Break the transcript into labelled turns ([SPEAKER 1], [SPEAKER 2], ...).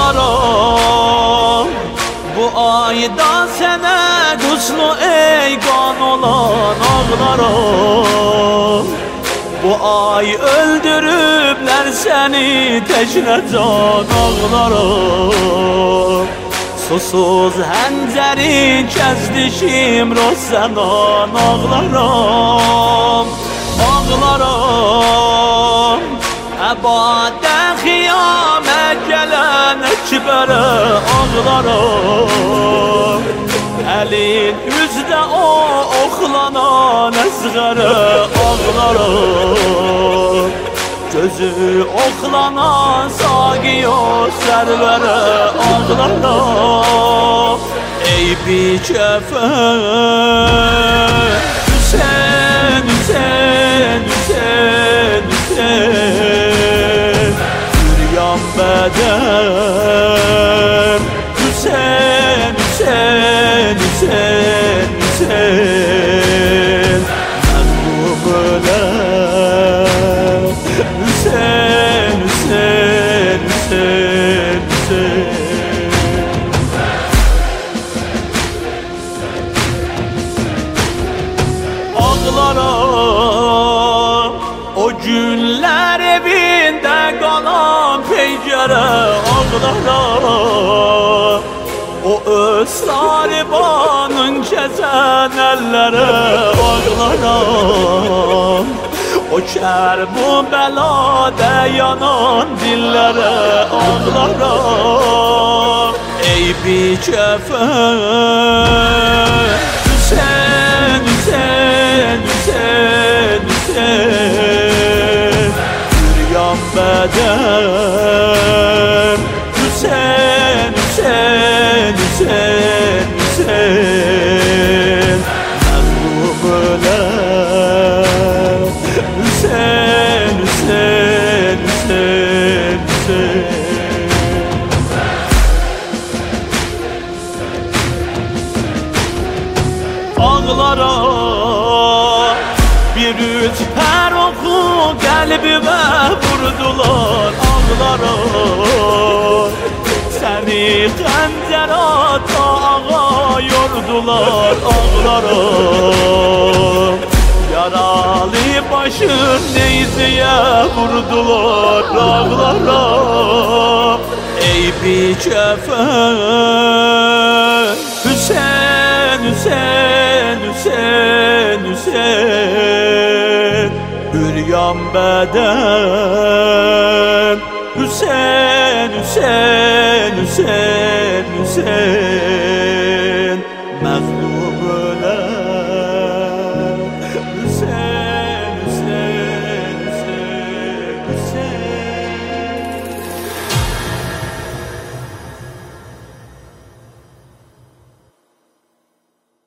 [SPEAKER 1] ağlarım. Bu ayda sene kuşlu eygan olan ağlarım. Bu ay öldürübler seni teşne can ağlarım. Susuz həncəri kəzdişim rozənan ağlarım. Ağlarım əbadə xiyamə gələn əkbərə ağlarım. Əlin üzdə o oxlanan əzğərə ağlarım. Gözü oxlanan Saqiyo sərvərə ağlarım. Ey bikəfən Hüseyn, Hüseyn, Hüseyn, Hüseyn, Büryan bədəm Hüseyn, Hüseyn, Hüseyn, Hüseyn, məzlum öləm Hüseyn, Hüseyn, Hüseyn, Hüseyn. Ağlarım o günlər evində qalan peygərə ağlarım. O öz saribanın kəsən əllərə ağlarım. O kər bu bəlada yanan dillərə ağlarım. Ey bikəfən Hüseyn, Hüseyn, Hüseyn, Hüseyn, Büryan bədəm Hüseyn, Hüseyn, Hüseyn, Hüseyn, məzlum öləm Hüseyn, Hüseyn, Hüseyn, Hüseyn. Ağlara bir üç per oku qəlbimə vurdular ağlara. Səni xəncər ata ağa yordular ağlara. Yaralı başın neyziyə vurdular ağlara. Ey bikəfən Hüseyn, Hüseyn, Hüseyn, Hüseyn, Büryan bədəm Hüseyn, Hüseyn, Hüseyn, Hüseyn.